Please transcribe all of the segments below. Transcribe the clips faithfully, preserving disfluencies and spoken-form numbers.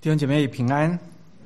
弟兄姐妹平安。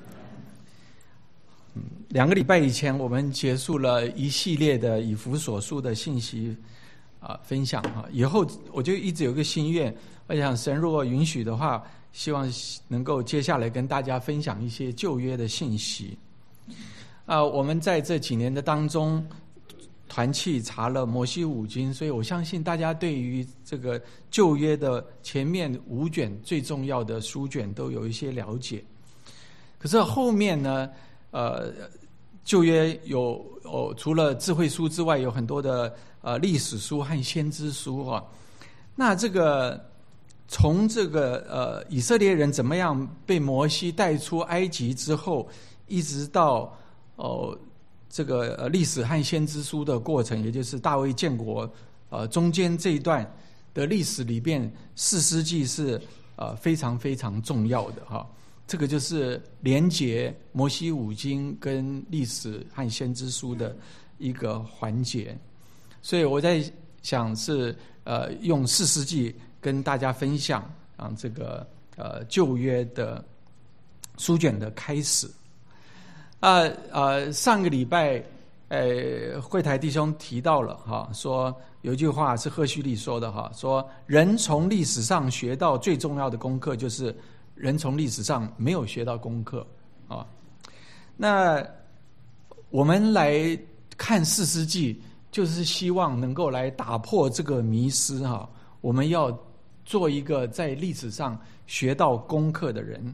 嗯，两个礼拜以前，我们结束了一系列的以弗所书的信息啊、呃、分享啊。以后我就一直有个心愿，我想神如果允许的话，希望能够接下来跟大家分享一些旧约的信息。啊、呃，我们在这几年的当中，团契查了摩西五经，所以我相信大家对于这个旧约的前面五卷最重要的书卷都有一些了解。可是后面呢，呃，旧约有哦，除了智慧书之外，有很多的呃历史书和先知书啊。那这个从这个呃以色列人怎么样被摩西带出埃及之后，一直到哦。这个呃历史和先知书的过程，也就是大卫建国呃中间这一段的历史里边，士师记是呃非常非常重要的哈。这个就是连结摩西五经跟历史和先知书的一个环节。所以我在想是呃用士师记跟大家分享啊这个呃旧约的书卷的开始。啊呃，上个礼拜，呃，会台弟兄提到了哈，说有一句话是赫胥黎说的哈，说人从历史上学到最重要的功课，就是人从历史上没有学到功课啊。那我们来看士师记，就是希望能够来打破这个迷思哈。我们要做一个在历史上学到功课的人。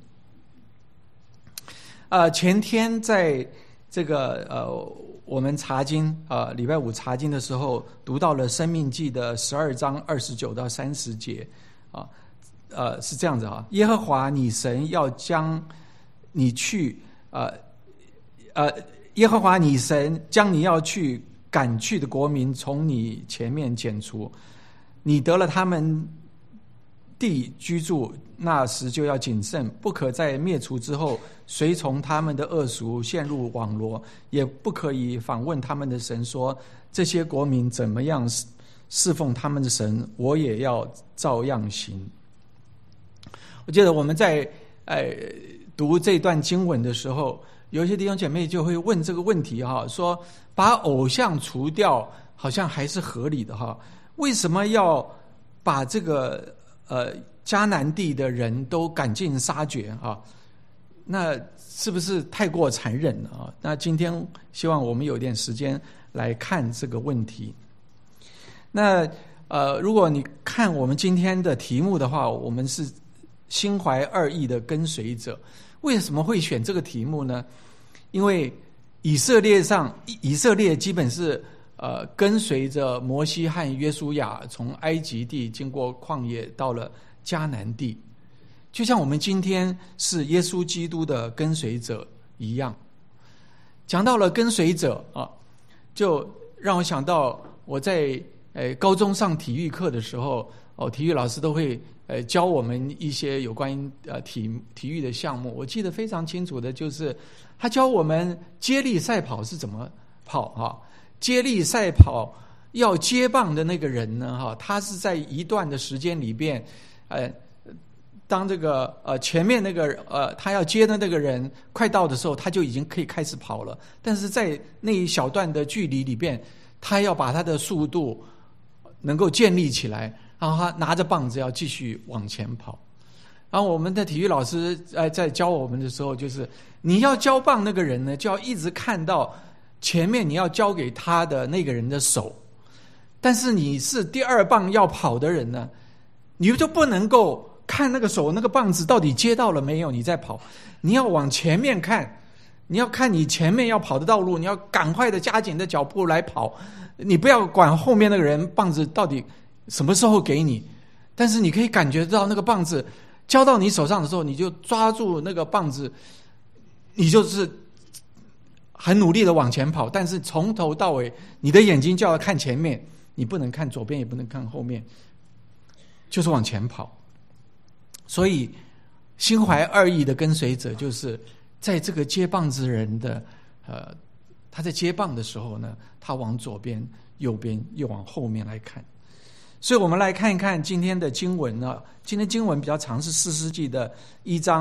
呃，前天在这个呃，我们查经啊、呃，礼拜五查经的时候，读到了《申命记》的十二章二十九到三十节啊，呃，是这样子啊。耶和华你神要将你去呃呃，耶和华你神将你要去赶去的国民从你前面剪除，你得了他们地居住，那时就要谨慎，不可在灭除之后随从他们的恶俗陷入网罗，也不可以访问他们的神，说这些国民怎么样侍奉他们的神，我也要照样行。我记得我们在呃读这段经文的时候，有一些弟兄姐妹就会问这个问题哈，说把偶像除掉好像还是合理的哈，为什么要把这个呃迦南地的人都赶尽杀绝啊？那是不是太过残忍了啊？那今天希望我们有点时间来看这个问题。那呃，如果你看我们今天的题目的话，我们是心怀二意的跟随者。为什么会选这个题目呢？因为以色列上以色列基本是呃跟随着摩西和约书亚从埃及地经过旷野到了迦南地。就像我们今天是耶稣基督的跟随者一样。讲到了跟随者啊，就让我想到我在呃高中上体育课的时候，哦，体育老师都会呃教我们一些有关呃体体育的项目。我记得非常清楚的就是他教我们接力赛跑是怎么跑啊。接力赛跑要接棒的那个人呢，哈，他是在一段的时间里边，呃。当这个呃前面那个呃他要接的那个人快到的时候，他就已经可以开始跑了。但是在那一小段的距离里边，他要把他的速度能够建立起来，然后他拿着棒子要继续往前跑。然后我们的体育老师呃在教我们的时候，就是你要交棒那个人呢，就要一直看到前面你要交给他的那个人的手。但是你是第二棒要跑的人呢，你就不能够看那个手那个棒子到底接到了没有，你再跑。你要往前面看，你要看你前面要跑的道路，你要赶快的加紧的脚步来跑。你不要管后面那个人棒子到底什么时候给你，但是你可以感觉到那个棒子交到你手上的时候，你就抓住那个棒子，你就是很努力的往前跑。但是从头到尾你的眼睛就要看前面，你不能看左边也不能看后面，就是往前跑。所以心怀二意的跟随者，就是在这个接棒子人的呃，他在接棒的时候呢，他往左边右边又往后面来看。所以我们来看一看今天的经文呢。今天经文比较长，是士师记的一章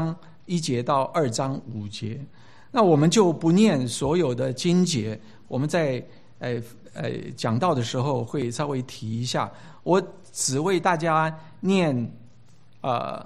一节到二章五节。那我们就不念所有的经节，我们在呃呃讲到的时候会稍微提一下。我只为大家念呃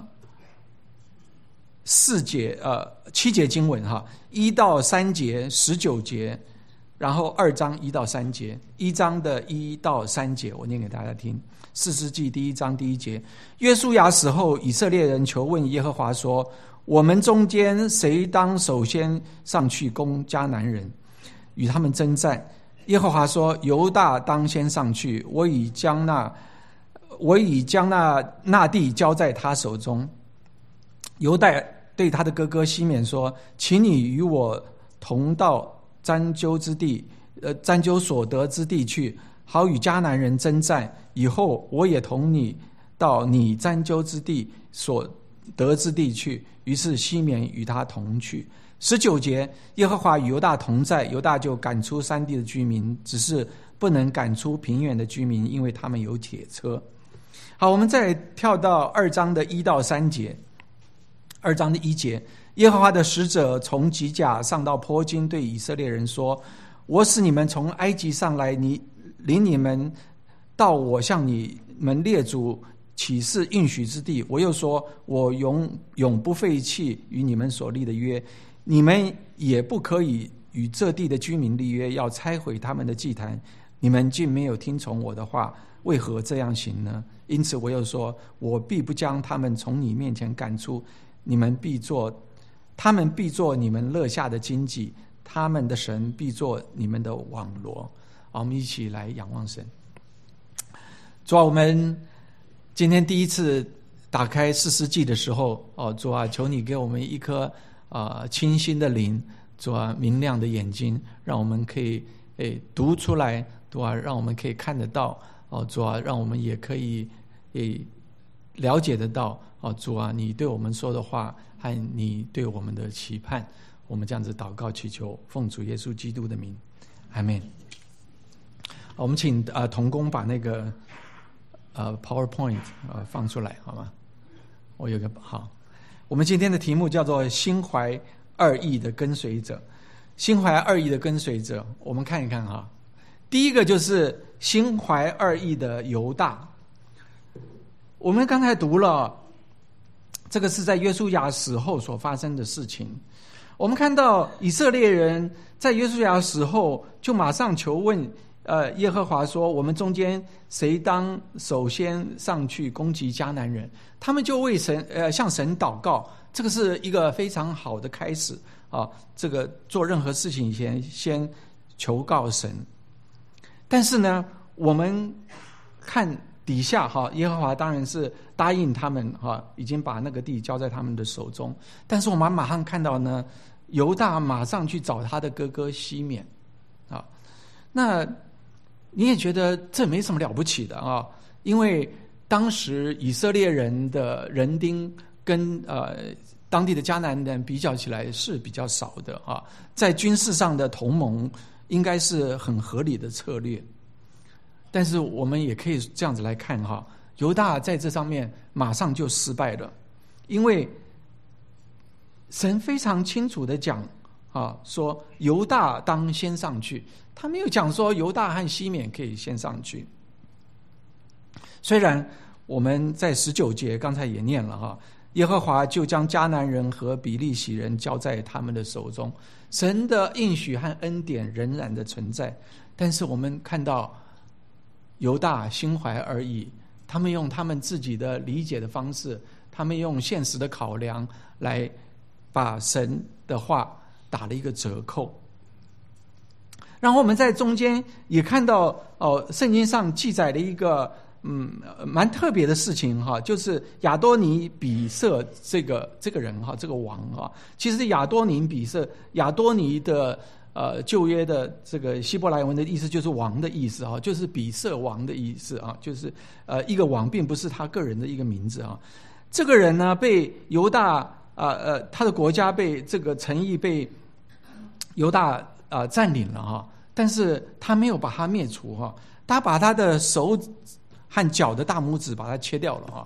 四节呃七节经文哈，一到三节、十九节，然后二章一到三节，一章的一到三节，我念给大家听。士师记第一章第一节，约书亚死后，以色列人求问耶和华说：我们中间谁当首先上去攻迦南人，与他们征战？耶和华说：犹大当先上去，我已将那我已将那那地交在他手中。犹大对他的哥哥西缅说：请你与我同到拈阄之地，呃，拈阄所得之地去，好与迦南人征战。以后我也同你到你拈阄之地所得之地去。于是西缅与他同去。十九节，耶和华与犹大同在，犹大就赶出山地的居民，只是不能赶出平原的居民，因为他们有铁车。好，我们再跳到二章的一到三节。二章的一节，耶和华的使者从吉甲上到坡经，对以色列人说：我使你们从埃及上来，你领你们到我向你们列祖起誓应许之地。我又说：我永永不废弃与你们所立的约，你们也不可以与这地的居民立约，要拆毁他们的祭坛。你们竟没有听从我的话，为何这样行呢？因此我又说：我必不将他们从你面前赶出，你们必做，他们必做你们乐下的荆棘，他们的神必做你们的网罗。好，我们一起来仰望神。主啊，我们今天第一次打开士师记的时候，哦，主啊，求你给我们一颗啊、呃、清新的灵，主啊，明亮的眼睛，让我们可以诶读出来，主啊，让我们可以看得到，哦，主啊，让我们也可以诶了解得到，哦，主啊，你对我们说的话和你对我们的期盼，我们这样子祷告祈求，奉主耶稣基督的名，阿们。我们请呃同工把那个呃 PowerPoint 呃放出来好吗？我有个好，我们今天的题目叫做心怀二意的跟随者。心怀二意的跟随者，我们看一看哈。第一个就是心怀二意的犹大。我们刚才读了，这个是在约书亚死后所发生的事情。我们看到以色列人在约书亚死后，就马上求问呃耶和华说：我们中间谁当首先上去攻击迦南人？他们就为神呃向神祷告，这个是一个非常好的开始啊。这个做任何事情以前先求告神。但是呢，我们看底下哈，耶和华当然是答应他们哈，已经把那个地交在他们的手中。但是我们马上看到呢，犹大马上去找他的哥哥西缅啊。那你也觉得这没什么了不起的啊，因为当时以色列人的人丁跟呃当地的迦南人比较起来是比较少的啊，在军事上的同盟应该是很合理的策略。但是我们也可以这样子来看哈，犹大在这上面马上就失败了，因为神非常清楚的讲啊，说犹大当先上去，他没有讲说犹大和西缅可以先上去。虽然我们在十九节刚才也念了哈，耶和华就将迦南人和比利洗人交在他们的手中，神的应许和恩典仍然的存在。但是我们看到犹大心怀二意，他们用他们自己的理解的方式，他们用现实的考量来把神的话打了一个折扣。然后我们在中间也看到哦，圣经上记载了一个嗯蛮特别的事情哈，就是亚多尼比色这个这个人哈，这个王哈，其实亚多尼比色，亚多尼的呃旧约的这个希伯来文的意思就是王的意思啊，就是比色王的意思啊，就是呃一个王，并不是他个人的一个名字啊。这个人呢，被犹大啊 呃, 呃他的国家被这个城邑被犹大啊、呃、占领了哈，但是他没有把他灭除哈，他把他的手和脚的大拇指把它切掉了哈。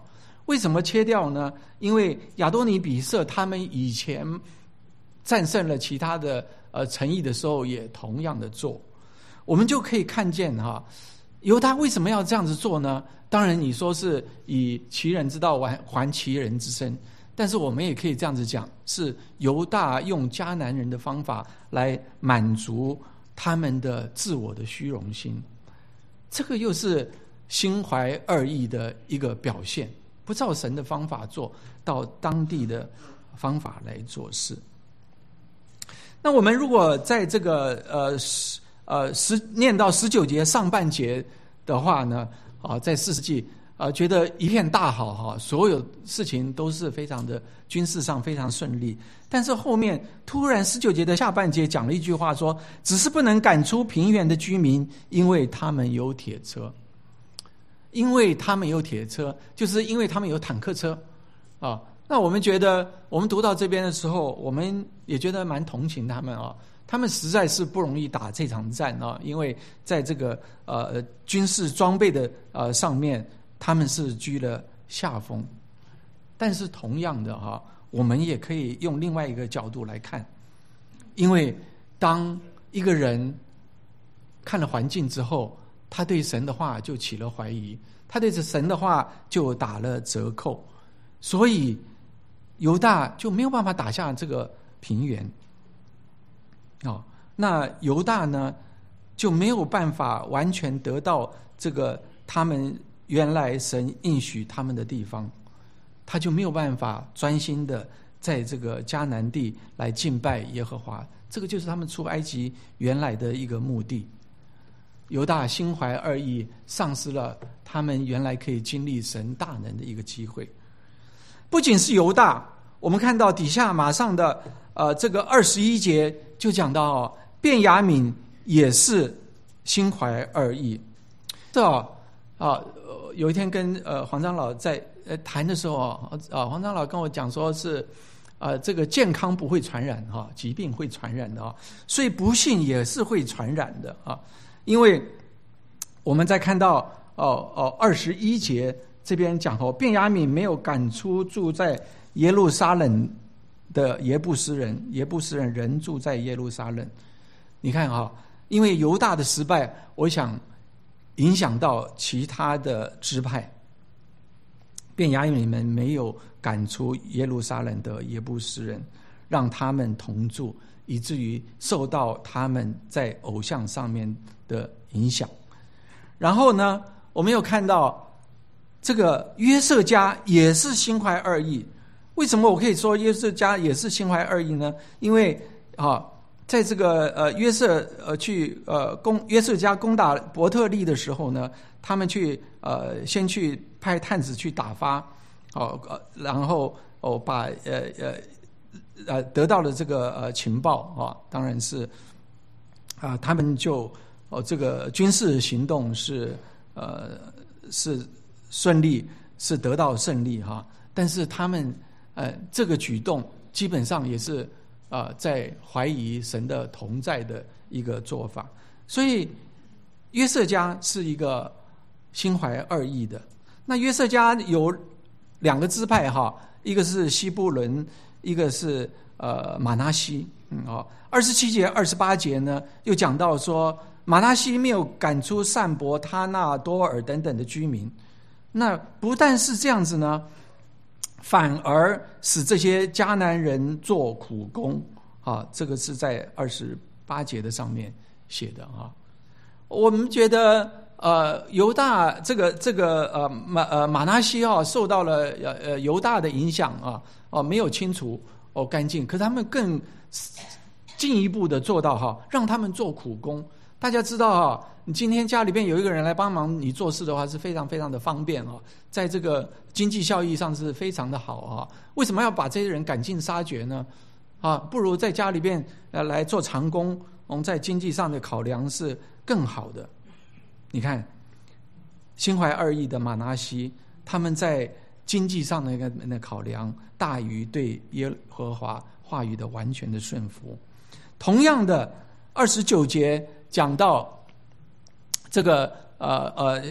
为什么切掉呢？因为亚多尼比色他们以前战胜了其他的呃城邑的时候，也同样的做。我们就可以看见哈，犹大为什么要这样子做呢？当然你说是以其人之道还还其人之身，但是我们也可以这样子讲，是犹大用迦南人的方法来满足他们的自我的虚荣心，这个又是心怀二意的一个表现，不照神的方法做，到当地的方法来做事。那我们如果在这个呃十呃十念到十九节上半节的话呢，啊，在四世纪啊，觉得一片大好哈，所有事情都是非常的军事上非常顺利。但是后面突然十九节的下半节讲了一句话说，只是不能赶出平原的居民，因为他们有铁车。因为他们有铁车，就是因为他们有坦克车啊。那我们觉得，我们读到这边的时候，我们也觉得蛮同情他们啊。他们实在是不容易打这场战啊，因为在这个呃军事装备的呃上面，他们是居了下风。但是同样的哈、啊，我们也可以用另外一个角度来看，因为当一个人看了环境之后，他对神的话就起了怀疑，他对神的话就打了折扣，所以犹大就没有办法打下这个平原。哦，那犹大呢就没有办法完全得到这个他们原来神应许他们的地方，他就没有办法专心的在这个迦南地来敬拜耶和华，这个就是他们出埃及原来的一个目的。犹大心怀二意，丧失了他们原来可以经历神大能的一个机会。不仅是犹大，我们看到底下马上的呃这个二十一节就讲到便雅悯也是心怀二意。这啊、呃、有一天跟呃黄长老在呃谈的时候啊、呃、黄长老跟我讲说是呃这个健康不会传染哈、啊，疾病会传染的啊，所以不幸也是会传染的啊。因为我们在看到哦哦二十一节这边讲哦，便雅悯没有赶出住在耶路撒冷的耶布斯人，耶布斯人仍住在耶路撒冷。你看哈、哦，因为犹大的失败，我想影响到其他的支派，便雅悯们没有赶出耶路撒冷的耶布斯人，让他们同住，以至于受到他们在偶像上面的影响。然后呢，我们又看到这个约瑟家也是心怀二意。为什么我可以说约瑟家也是心怀二意呢？因为啊，在这个呃约瑟呃去呃攻约瑟家攻打伯特利的时候呢，他们去呃先去派探子去打发，哦、呃，然后哦把呃呃呃得到了这个呃情报啊，当然是啊，他们就哦这个军事行动是呃是顺利，是得到胜利哈，但是他们呃这个举动基本上也是呃在怀疑神的同在的一个做法，所以约瑟家是一个心怀二意的。那约瑟家有两个支派哈，一个是西布伦，一个是呃马拿西。嗯哦，二十七节、二十八节呢，又讲到说马拿西没有赶出善伯、他纳、多尔等等的居民。那不但是这样子呢，反而使这些迦南人做苦工啊，这个是在二十八节的上面写的啊。我们觉得呃犹大这个这个呃马呃马拿西啊受到了呃呃犹大的影响啊哦、啊、没有清除哦干净，可是他们更进一步的做到哈，让他们做苦工。大家知道哈，你今天家里边有一个人来帮忙你做事的话，是非常非常的方便啊，在这个经济效益上是非常的好啊。为什么要把这些人赶尽杀绝呢？啊，不如在家里边呃来做长工，我们在经济上的考量是更好的。你看，心怀二意的马拿西，他们在经济上的一个那考量大于对耶和华话语的完全的顺服。同样的，二十九节讲到这个呃呃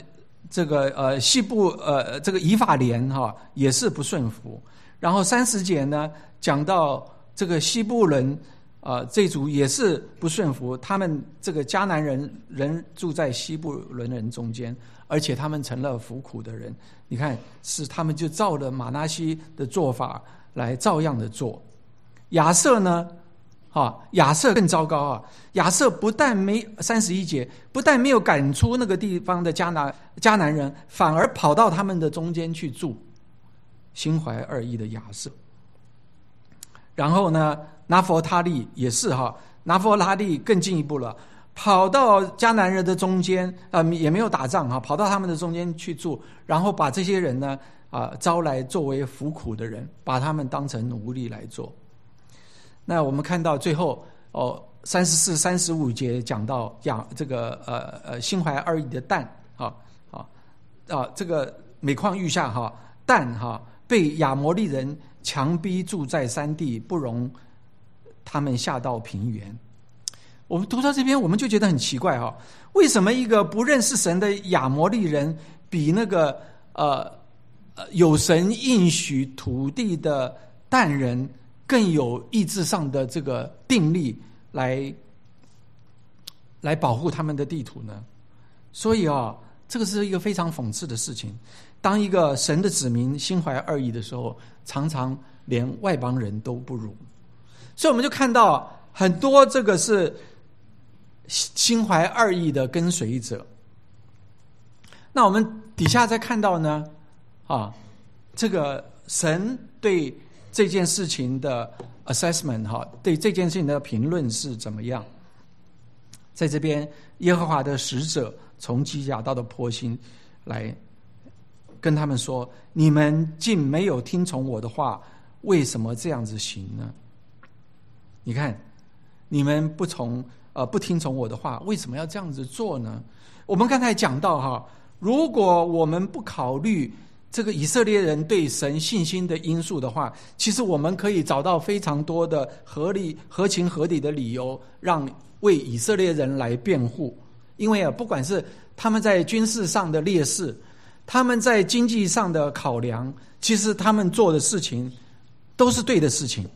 这个呃西部呃这个以法莲哈、啊、也是不顺服。然后三十节呢讲到这个西布伦呃这族也是不顺服，他们这个迦南人人住在西布伦人中间，而且他们成了服苦的人。你看，是他们就照了马拿西的做法来照样的做。亚瑟呢？啊，亚瑟更糟糕啊！亚瑟不但没三十一节，不但没有赶出那个地方的迦南迦南人，反而跑到他们的中间去住，心怀二意的亚瑟。然后呢，拿弗他利也是哈，拿弗他利更进一步了，跑到迦南人的中间，呃，也没有打仗哈，跑到他们的中间去住，然后把这些人呢，啊、呃，招来作为服苦的人，把他们当成奴隶来做。那我们看到最后哦，三十四、三十五节讲到亚这个呃呃心怀二意的但啊啊啊，这个每况愈下哈，但哈被亚摩利人强逼住在山地，不容他们下到平原。我们读到这边，我们就觉得很奇怪哈，为什么一个不认识神的亚摩利人，比那个呃呃有神应许土地的但人更有意志上的这个定力来来保护他们的地图呢？所以啊，这个是一个非常讽刺的事情。当一个神的子民心怀二意的时候，常常连外邦人都不如。所以我们就看到很多这个是心怀二意的跟随者。那我们底下再看到呢，啊，这个神对这件事情的 assessment 哈，对这件事情的评论是怎么样？在这边，耶和华的使者从基甲到的坡心来跟他们说：“你们竟没有听从我的话，为什么这样子行呢？”你看，你们不从呃不听从我的话，为什么要这样子做呢？我们刚才讲到哈，如果我们不考虑这个以色列人对神信心的因素的话，其实我们可以找到非常多的合理、合情合理的理由，让为以色列人来辩护。因为啊，不管是他们在军事上的劣势，他们在经济上的考量，其实他们做的事情都是对的事情。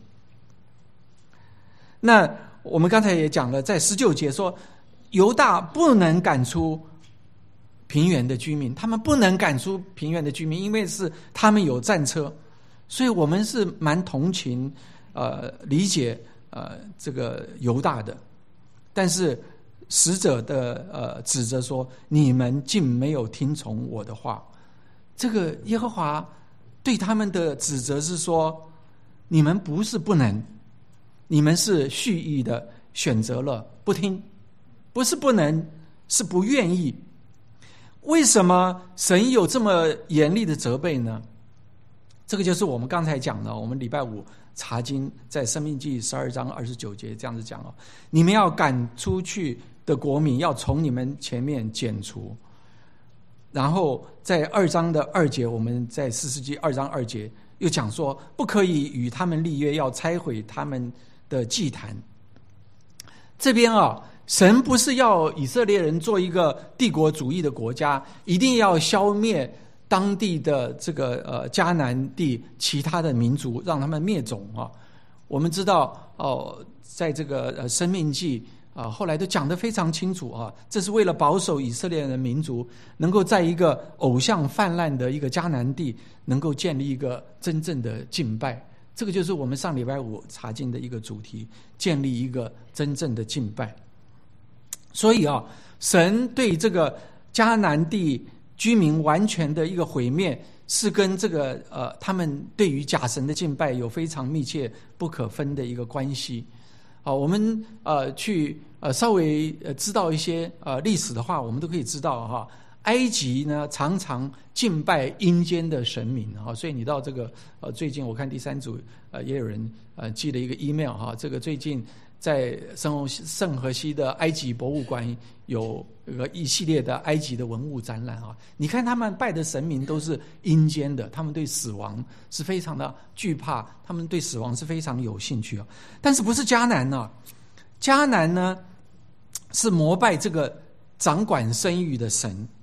那我们刚才也讲了，在十九节说，犹大不能赶出平原的居民，他们不能赶出平原的居民，因为是他们有战车，所以我们是蛮同情、呃理解呃这个犹大的。但是使者的呃指责说，你们竟没有听从我的话。这个耶和华对他们的指责是说，你们不是不能，你们是蓄意的选择了不听，不是不能，是不愿意。为什么神有这么严厉的责备呢？这个就是我们刚才讲的，我们礼拜五查经在申命记十二章二十九节这样子讲哦，你们要赶出去的国民，要从你们前面剪除。然后在二章的二节，我们在士师记二章二节又讲说，不可以与他们立约，要拆毁他们的祭坛。这边啊，神不是要以色列人做一个帝国主义的国家，一定要消灭当地的这个呃迦南地其他的民族，让他们灭种啊。我们知道哦，在这个呃申命记啊，后来都讲得非常清楚啊，这是为了保守以色列人的民族能够在一个偶像泛滥的一个迦南地，能够建立一个真正的敬拜。这个就是我们上礼拜五查经的一个主题，建立一个真正的敬拜。所以啊，神对这个迦南地居民完全的一个毁灭，是跟这个呃他们对于假神的敬拜有非常密切不可分的一个关系。好，我们呃去呃稍微呃知道一些呃历史的话，我们都可以知道哈，埃及呢常常敬拜阴间的神明哈，所以你到这个呃最近我看第三组呃也有人呃寄了一个 email 哈，这个最近在圣圣荷西的埃及博物馆有一个一系列的埃及的文物展览啊，你看他们拜的神明都是阴间的，他们对死亡是非常的惧怕，他们对死亡是非常有兴趣啊。但是不是迦南呢？迦南呢是膜拜这个掌管生育的神，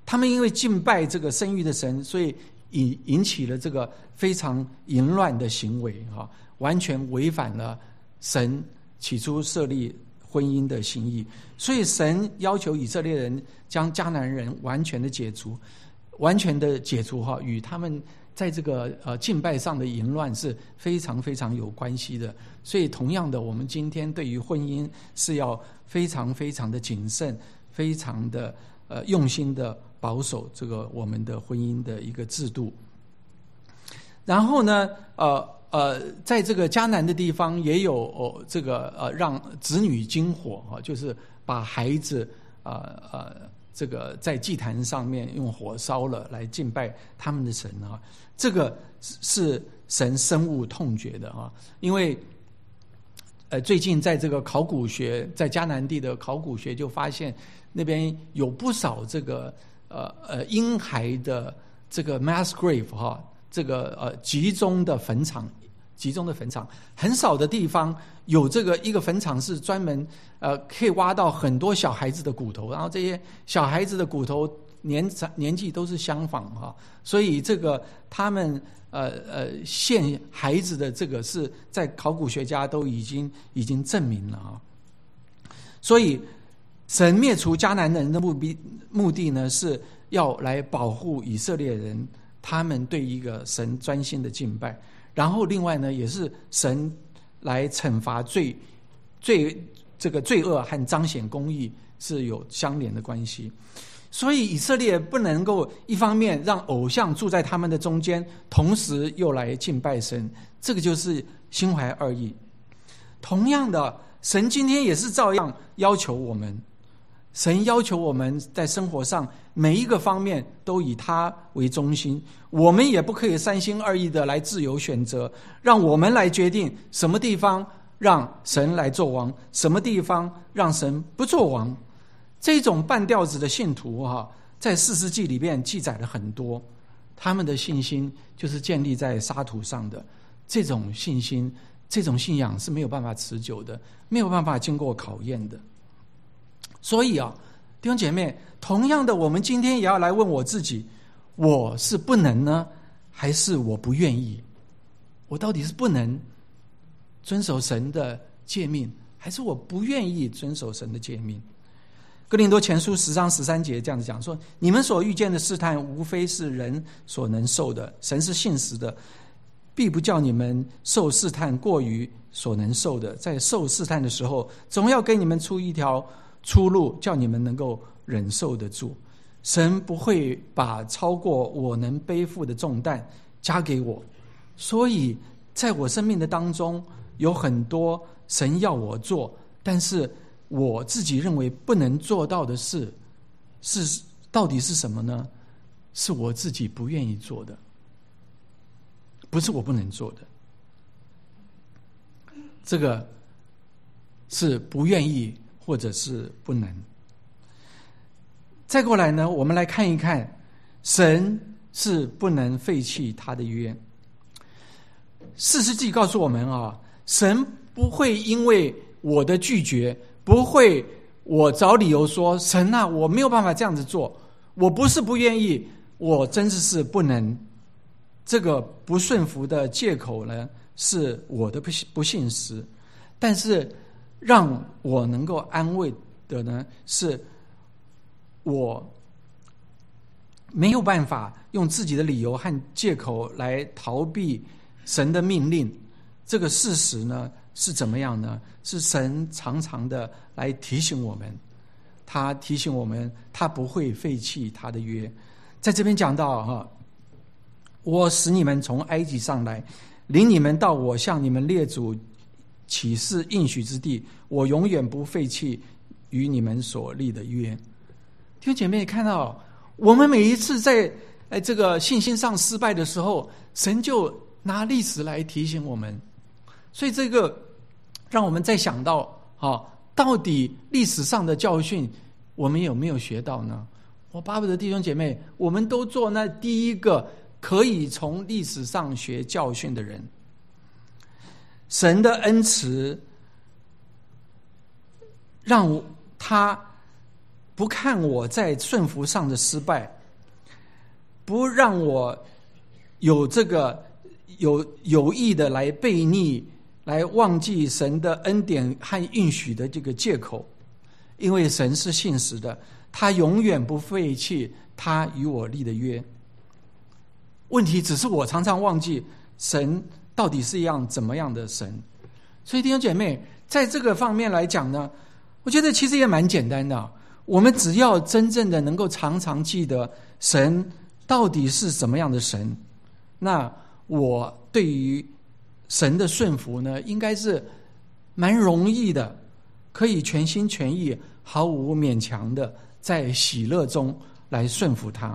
他们因为敬拜这个生育的神，所以引引起了这个非常淫乱的行为啊，完全违反了神起初设立婚姻的心意。所以神要求以色列人将迦南人完全的解除，完全的解除哈，与他们在这个呃敬拜上的淫乱是非常非常有关系的。所以同样的，我们今天对于婚姻是要非常非常的谨慎，非常的呃用心的保守这个我们的婚姻的一个制度。然后呢，呃呃，在这个迦南的地方也有、哦、这个呃让子女经火啊，就是把孩子呃呃这个在祭坛上面用火烧了来敬拜他们的神啊，这个是神深恶痛绝的啊，因为呃最近在这个考古学，在迦南地的考古学就发现那边有不少这个呃呃婴孩的这个 mass grave 哈、啊，这个呃集中的坟场。集中的坟场，很少的地方有这个一个坟场是专门呃可以挖到很多小孩子的骨头，然后这些小孩子的骨头年年纪都是相仿哈，所以这个他们呃呃献孩子的这个是在考古学家都已经已经证明了啊。所以神灭除迦南人的目的目的呢，是要来保护以色列人他们对一个神专心的敬拜。然后另外呢，也是神来惩罚罪罪这个罪恶和彰显公义是有相连的关系。所以以色列不能够一方面让偶像住在他们的中间，同时又来敬拜神，这个就是心怀二意。同样的，神今天也是照样要求我们，神要求我们在生活上每一个方面都以他为中心，我们也不可以三心二意的来自由选择，让我们来决定什么地方让神来做王，什么地方让神不做王。这种半吊子的信徒哈，在士师记里面记载了很多，他们的信心就是建立在沙土上的，这种信心这种信仰是没有办法持久的，没有办法经过考验的。所以啊，弟兄姐妹，同样的，我们今天也要来问我自己，我是不能呢，还是我不愿意？我到底是不能遵守神的诫命，还是我不愿意遵守神的诫命？哥林多前书十章十三节这样子讲说，你们所遇见的试探，无非是人所能受的，神是信实的，必不叫你们受试探过于所能受的，在受试探的时候，总要给你们出一条出路，叫你们能够忍受得住。神不会把超过我能背负的重担加给我，所以在我生命的当中有很多神要我做，但是我自己认为不能做到的事，是到底是什么呢？是我自己不愿意做的，不是我不能做的，这个是不愿意或者是不能。再过来呢，我们来看一看，神是不能废弃他的约。士师记告诉我们啊，神不会因为我的拒绝，不会我找理由说神啊，我没有办法这样子做，我不是不愿意，我真的是不能。这个不顺服的借口呢，是我的不不信实，但是让我能够安慰的呢，是我没有办法用自己的理由和借口来逃避神的命令。这个事实呢是怎么样呢？是神常常的来提醒我们，他提醒我们他不会废弃他的约。在这边讲到哈，我使你们从埃及上来，领你们到我向你们列祖起誓应许之地，我永远不废弃与你们所立的约。弟兄姐妹，看到我们每一次在哎这个信心上失败的时候，神就拿历史来提醒我们。所以这个让我们再想到啊，到底历史上的教训我们有没有学到呢？我巴不得弟兄姐妹，我们都做那第一个可以从历史上学教训的人。神的恩慈让他不看我在顺服上的失败，不让我有这个有有意的来悖逆，来忘记神的恩典和应许的这个借口。因为神是信实的，他永远不废弃他与我立的约。问题只是我常常忘记神到底是一样怎么样的神。所以弟兄姐妹，在这个方面来讲呢，我觉得其实也蛮简单的。我们只要真正的能够常常记得神到底是什么样的神，那我对于神的顺服呢，应该是蛮容易的，可以全心全意毫无勉强的在喜乐中来顺服他。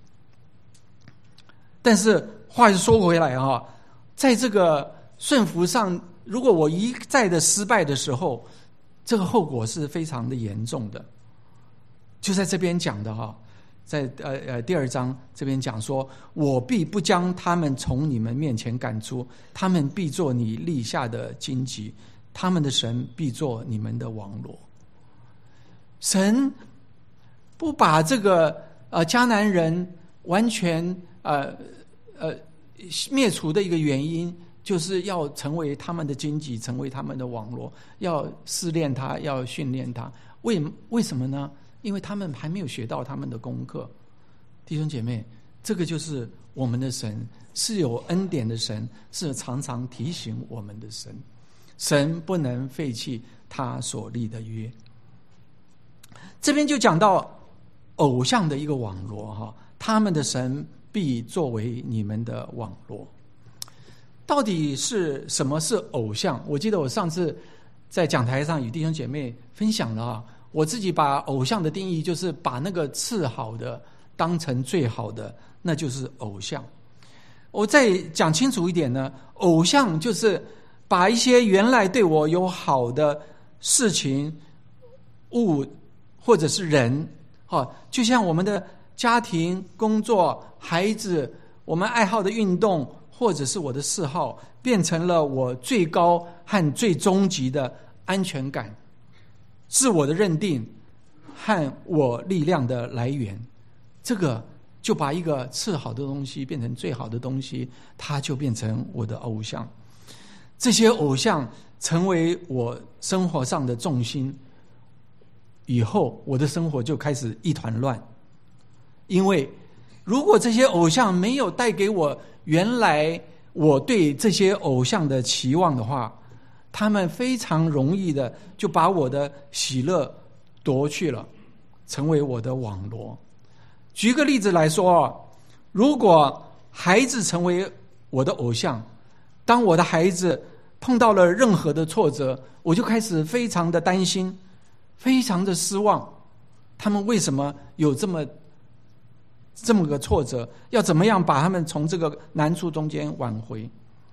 但是话又说回来啊，在这个顺服上，如果我一再的失败的时候，这个后果是非常的严重的。就在这边讲的哈，在呃呃第二章这边讲说，我必不将他们从你们面前赶出，他们必做你立下的荆棘，他们的神必做你们的网罗。神不把这个呃迦南人完全呃呃灭除的一个原因，就是要成为他们的荆棘，成为他们的网罗，要试炼他，要训练他。为为什么呢？因为他们还没有学到他们的功课。弟兄姐妹，这个就是我们的神，是有恩典的神，是常常提醒我们的神。神不能废弃他所立的约。这边就讲到偶像的一个网罗哈，他们的神必作为你们的网罗。到底是什么是偶像？我记得我上次在讲台上与弟兄姐妹分享了啊，我自己把偶像的定义就是把那个次好的当成最好的，那就是偶像。我再讲清楚一点呢，偶像就是把一些原来对我有好的事情、物或者是人，就像我们的家庭、工作、孩子，我们爱好的运动，或者是我的嗜好，变成了我最高和最终极的安全感、自我的认定和我力量的来源。这个就把一个次好的东西变成最好的东西，它就变成我的偶像。这些偶像成为我生活上的重心以后，我的生活就开始一团乱。因为如果这些偶像没有带给我原来我对这些偶像的期望的话，他们非常容易的就把我的喜乐夺去了，成为我的网罗。举个例子来说，如果孩子成为我的偶像，当我的孩子碰到了任何的挫折，我就开始非常的担心，非常的失望。他们为什么有这么这么个挫折？要怎么样把他们从这个难处中间挽回？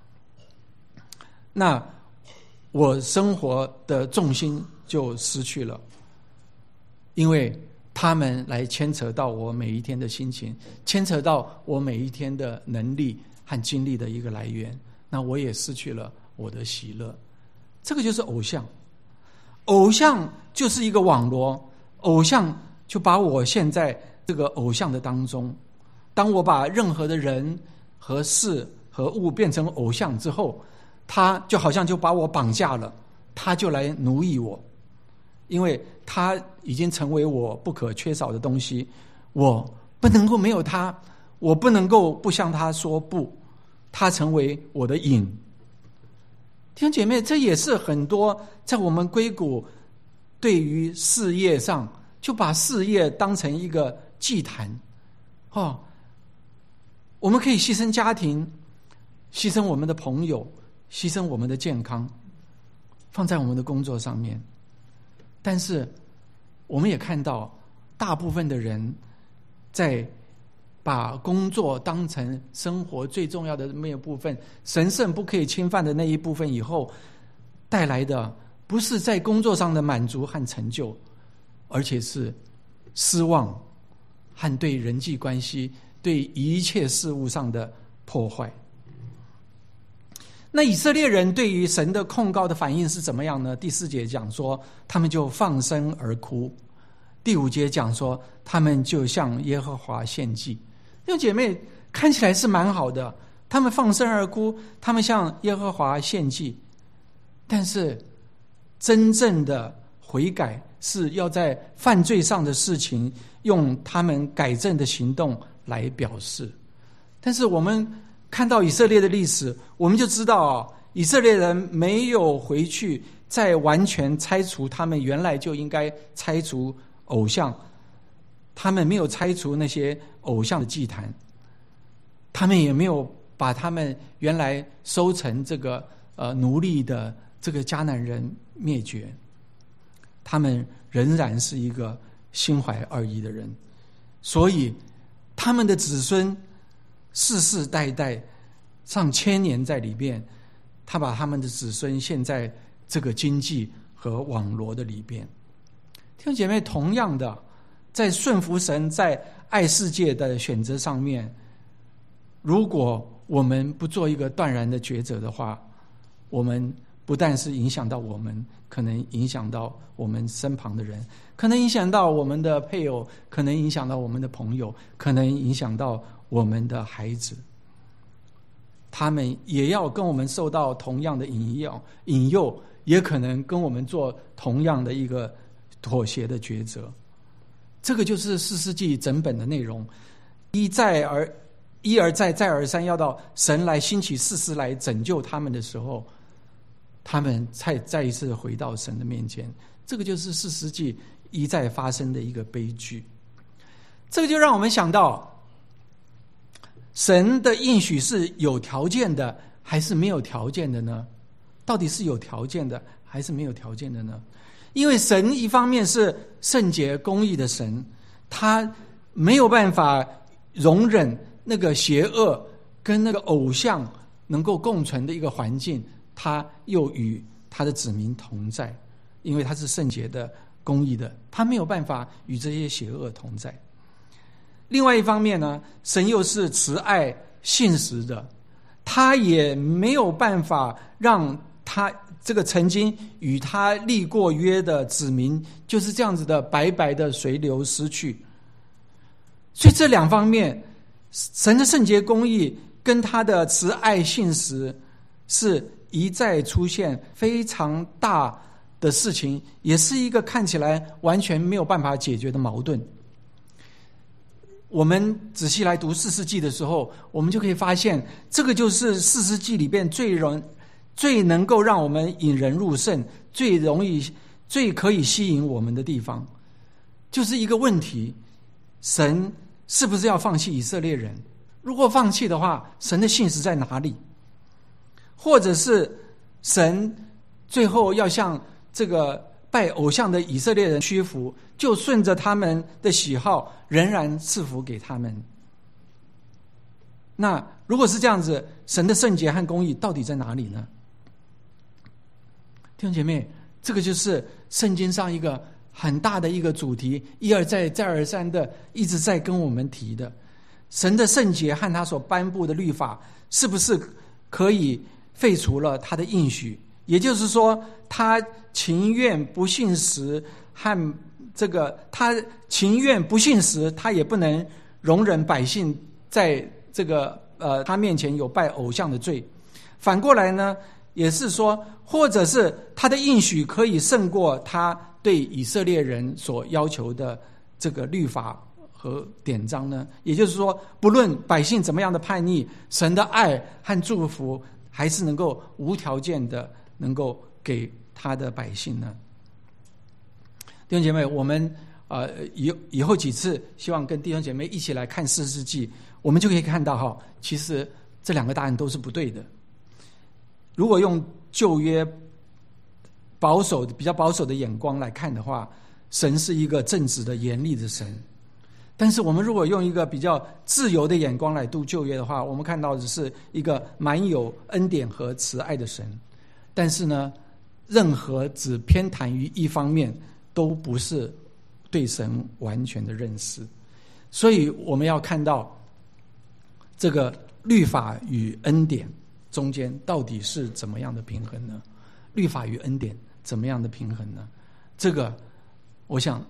那我生活的重心就失去了，因为他们来牵扯到我每一天的心情，牵扯到我每一天的能力和精力的一个来源，那我也失去了我的喜乐。这个就是偶像。偶像就是一个网罗，偶像就把我陷在这个偶像的当中。当我把任何的人和事和物变成偶像之后，他就好像就把我绑架了，他就来奴役我，因为他已经成为我不可缺少的东西，我不能够没有他，我不能够不向他说不，他成为我的瘾。弟兄姐妹，这也是很多在我们硅谷对于事业上，就把事业当成一个祭坛。哦，我们可以牺牲家庭，牺牲我们的朋友，牺牲我们的健康，放在我们的工作上面。但是我们也看到大部分的人在把工作当成生活最重要的那一部分，神圣不可以侵犯的那一部分以后，带来的不是在工作上的满足和成就，而且是失望和对人际关系、对一切事物上的破坏。那以色列人对于神的控告的反应是怎么样呢？第四节讲说，他们就放声而哭。 第五节讲说，他们就向耶和华献祭。弟兄姐妹，看起来是蛮好的，他们放声而哭，他们向耶和华献祭，但是真正的悔改是要在犯罪上的事情用他们改正的行动来表示。但是我们看到以色列的历史，我们就知道啊，以色列人没有回去再完全拆除他们原来就应该拆除偶像，他们没有拆除那些偶像的祭坛，他们也没有把他们原来收成这个呃奴隶的这个迦南人灭绝，他们仍然是一个心怀二意的人，所以他们的子孙世世代代上千年在里边，他把他们的子孙陷在这个经济和网罗的里边。弟兄姐妹，同样的，在顺服神在爱世界的选择上面，如果我们不做一个断然的抉择的话，我们不但是影响到我们，可能影响到我们身旁的人，可能影响到我们的配偶，可能影响到我们的朋友，可能影响到我们的孩子，他们也要跟我们受到同样的引诱，引诱也可能跟我们做同样的一个妥协的抉择。这个就是士师记整本的内容，一再而一而再再而三，要到神来兴起士师来拯救他们的时候，他们才再一次回到神的面前。这个就是士师记一再发生的一个悲剧。这个就让我们想到，神的应许是有条件的还是没有条件的呢？到底是有条件的还是没有条件的呢？因为神一方面是圣洁公义的神，他没有办法容忍那个邪恶跟那个偶像能够共存的一个环境，他又与他的子民同在，因为他是圣洁的公义的，他没有办法与这些邪恶同在。另外一方面呢，神又是慈爱信实的，他也没有办法让他这个曾经与他立过约的子民就是这样子的白白的随流失去。所以这两方面，神的圣洁公义跟他的慈爱信实是一再出现非常大的事情，也是一个看起来完全没有办法解决的矛盾。我们仔细来读士师记的时候，我们就可以发现，这个就是士师记里边最容最能够让我们引人入胜，最容易最可以吸引我们的地方，就是一个问题：神是不是要放弃以色列人？如果放弃的话，神的信实在哪里？或者是神最后要向这个拜偶像的以色列人屈服，就顺着他们的喜好仍然赐福给他们？那如果是这样子，神的圣洁和公义到底在哪里呢？弟兄姐妹，这个就是圣经上一个很大的一个主题，一而再再而三的一直在跟我们提的。神的圣洁和他所颁布的律法是不是可以废除了他的应许？也就是说，他情愿不信实和这个他情愿不信实，他也不能容忍百姓在这个呃他面前有拜偶像的罪。反过来呢，也是说，或者是他的应许可以胜过他对以色列人所要求的这个律法和典章呢？也就是说，不论百姓怎么样的叛逆，神的爱和祝福还是能够无条件的能够给他的百姓呢？弟兄姐妹，我们呃以以后几次希望跟弟兄姐妹一起来看士师记，我们就可以看到哈，其实这两个答案都是不对的。如果用旧约保守比较保守的眼光来看的话，神是一个正直的严厉的神。但是我们如果用一个比较自由的眼光来读旧约的话，我们看到的是一个满有恩典和慈爱的神。但是呢，任何只偏袒于一方面都不是对神完全的认识。所以我们要看到这个律法与恩典中间到底是怎么样的平衡呢？律法与恩典怎么样的平衡呢？这个我想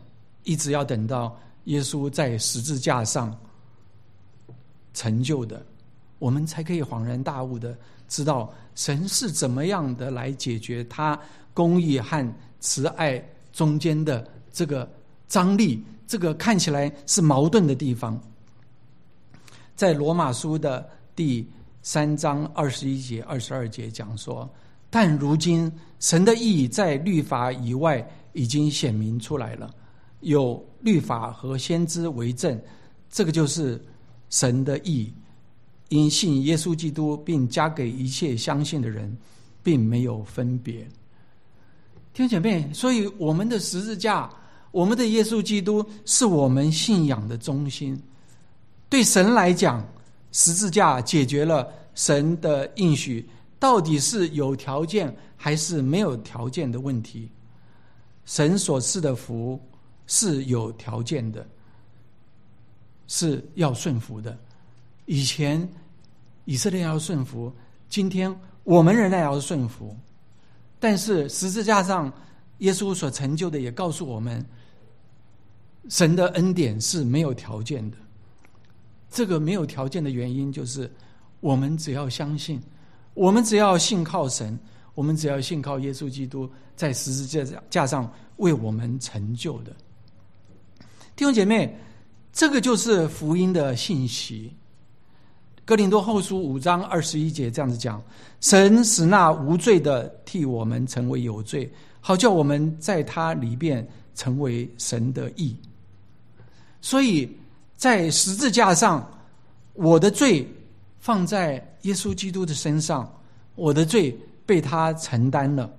一直要等到耶稣在十字架上成就的，我们才可以恍然大悟的知道神是怎么样的来解决他公义和慈爱中间的这个张力，这个看起来是矛盾的地方。在罗马书的第三章二十一节、二十二节讲说，但如今神的义在律法以外已经显明出来了，有律法和先知为证，这个就是神的义，因信耶稣基督并加给一切相信的人，并没有分别。弟兄姐妹，所以我们的十字架，我们的耶稣基督是我们信仰的中心。对神来讲，十字架解决了神的应许到底是有条件还是没有条件的问题。神所赐的福是有条件的，是要顺服的。以前以色列要顺服，今天我们仍然要顺服。但是十字架上耶稣所成就的也告诉我们，神的恩典是没有条件的。这个没有条件的原因就是我们只要相信，我们只要信靠神，我们只要信靠耶稣基督在十字架上为我们成就的。弟兄姐妹，这个就是福音的信息。哥林多后书五章二十一节这样子讲，神使那无罪的替我们成为有罪，好叫我们在他里边成为神的义。所以在十字架上，我的罪放在耶稣基督的身上，我的罪被他承担了，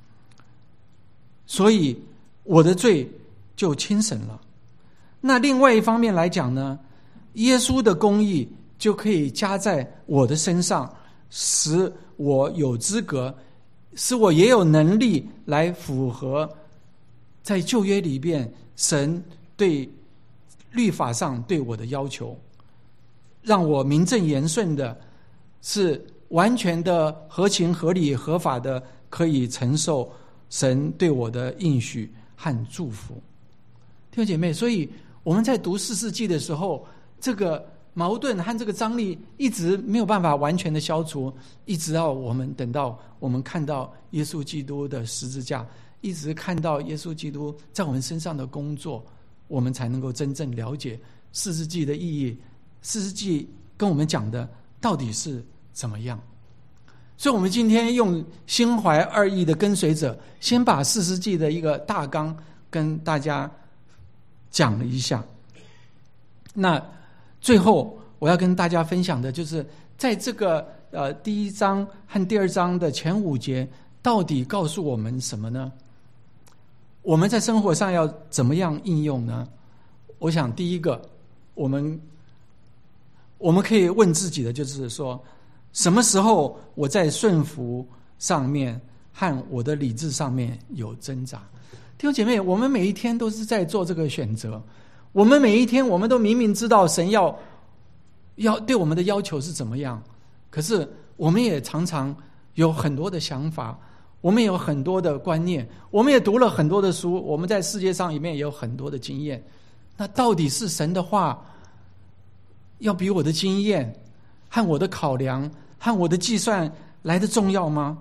所以我的罪就轻省了。那另外一方面来讲呢，耶稣的公义就可以加在我的身上，使我有资格，使我也有能力来符合在旧约里边神对律法上对我的要求，让我名正言顺的，是完全的合情合理合法的，可以承受神对我的应许和祝福。弟兄姐妹，所以我们在读士师记的时候，这个矛盾和这个张力一直没有办法完全的消除，一直到我们等到我们看到耶稣基督的十字架，一直看到耶稣基督在我们身上的工作，我们才能够真正了解士师记的意义，士师记跟我们讲的到底是怎么样。所以我们今天用心怀二意的跟随者，先把士师记的一个大纲跟大家讲了一下。那最后我要跟大家分享的就是在这个呃第一章和第二章的前五节到底告诉我们什么呢？我们在生活上要怎么样应用呢？我想第一个，我们我们可以问自己的就是说，什么时候我在顺服上面和我的理智上面有挣扎？弟兄姐妹，我们每一天都是在做这个选择，我们每一天我们都明明知道神要要对我们的要求是怎么样，可是我们也常常有很多的想法，我们有很多的观念，我们也读了很多的书，我们在世界上里面也有很多的经验。那到底是神的话要比我的经验和我的考量和我的计算来得重要吗？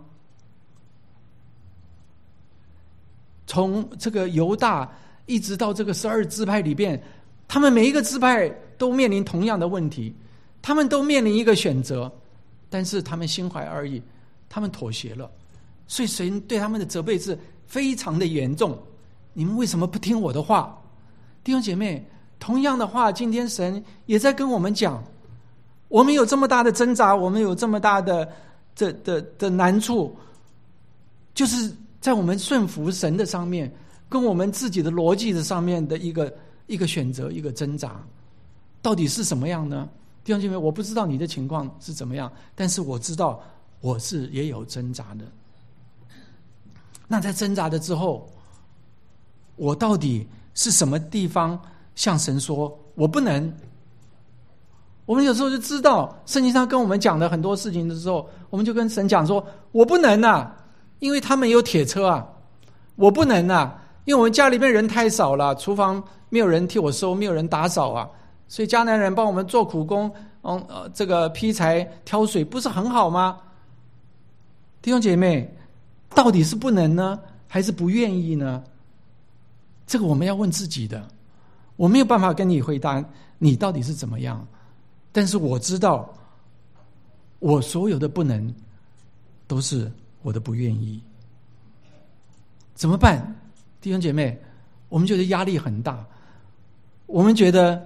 从这个犹大一直到这个十二支派里边，他们每一个支派都面临同样的问题，他们都面临一个选择，但是他们心怀二意，他们妥协了，所以神对他们的责备是非常的严重。你们为什么不听我的话？弟兄姐妹，同样的话，今天神也在跟我们讲，我们有这么大的挣扎，我们有这么大的这的的难处，就是在我们顺服神的上面，跟我们自己的逻辑的上面的一个一个选择，一个挣扎，到底是什么样呢？弟兄姐妹，我不知道你的情况是怎么样，但是我知道我是也有挣扎的。那在挣扎的之后，我到底是什么地方向神说我不能？我们有时候就知道圣经上跟我们讲的很多事情的时候，我们就跟神讲说我不能啊，因为他们有铁车啊，我不能啊，因为我们家里面人太少了，厨房没有人替我收，没有人打扫啊，所以迦南人帮我们做苦工，嗯呃，这个劈柴挑水，不是很好吗？弟兄姐妹，到底是不能呢，还是不愿意呢？这个我们要问自己的。我没有办法跟你回答你到底是怎么样，但是我知道，我所有的不能，都是我的不愿意。怎么办？弟兄姐妹，我们觉得压力很大，我们觉得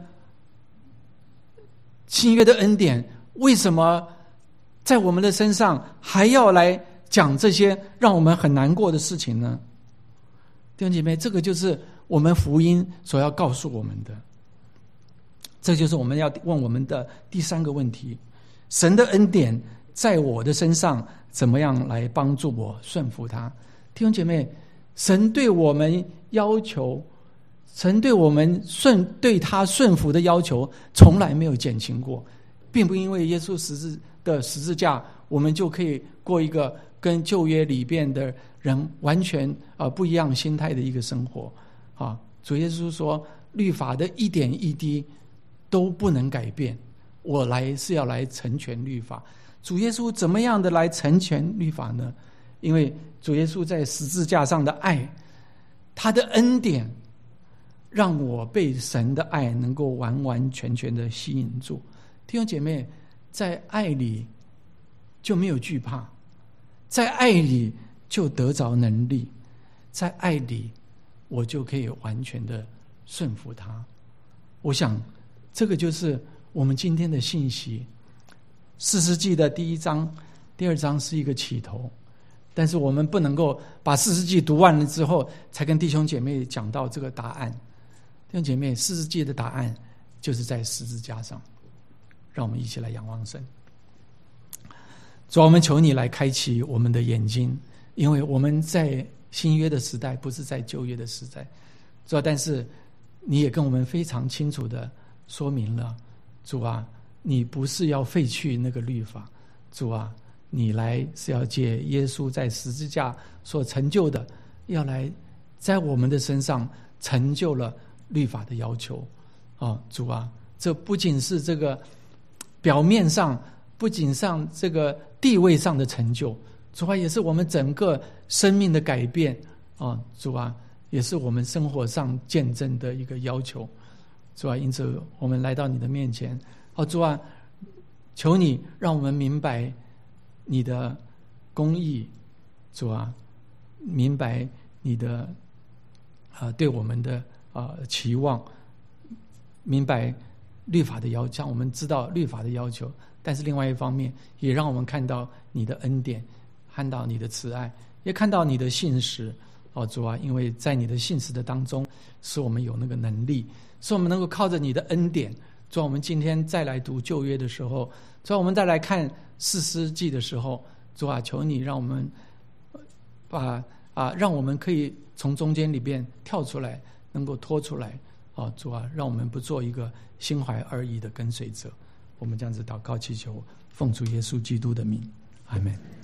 新约的恩典为什么在我们的身上还要来讲这些让我们很难过的事情呢？弟兄姐妹，这个就是我们福音所要告诉我们的，这就是我们要问我们的第三个问题：神的恩典在我的身上怎么样来帮助我顺服他？弟兄姐妹，神对我们要求，神对我们顺对他顺服的要求从来没有减轻过，并不因为耶稣十字的十字架，我们就可以过一个跟旧约里边的人完全呃不一样心态的一个生活啊。主耶稣说，律法的一点一滴都不能改变，我来是要来成全律法。主耶稣怎么样的来成全律法呢？因为主耶稣在十字架上的爱，他的恩典让我被神的爱能够完完全全的吸引住。弟兄姐妹，在爱里就没有惧怕，在爱里就得着能力，在爱里我就可以完全的顺服他。我想这个就是我们今天的信息。士师记的第一章第二章是一个起头，但是我们不能够把士师记读完了之后才跟弟兄姐妹讲到这个答案。弟兄姐妹，士师记的答案就是在十字架上。让我们一起来仰望神。主啊，我们求你来开启我们的眼睛，因为我们在新约的时代，不是在旧约的时代。主啊，但是你也跟我们非常清楚的说明了，主啊，你不是要废去那个律法，主啊，你来是要借耶稣在十字架所成就的，要来在我们的身上成就了律法的要求。啊，主啊，这不仅是这个表面上，不仅上这个地位上的成就，主啊，也是我们整个生命的改变啊，主啊，也是我们生活上见证的一个要求。主啊，因此我们来到你的面前，哦，主啊，求你让我们明白你的公义，主啊，明白你的啊、呃、对我们的啊、呃、期望，明白律法的要求，让我们知道律法的要求，但是另外一方面也让我们看到你的恩典，看到你的慈爱，也看到你的信实。哦，主啊，因为在你的信实的当中，使我们有那个能力，使我们能够靠着你的恩典。主啊，我们今天再来读旧约的时候，主啊，我们再来看士师记的时候，主啊，求你让我们把啊，让我们可以从中间里边跳出来，能够脱出来。哦，主啊，让我们不做一个心怀二意的跟随者。我们这样子祷告祈求，奉主耶稣基督的名，阿们。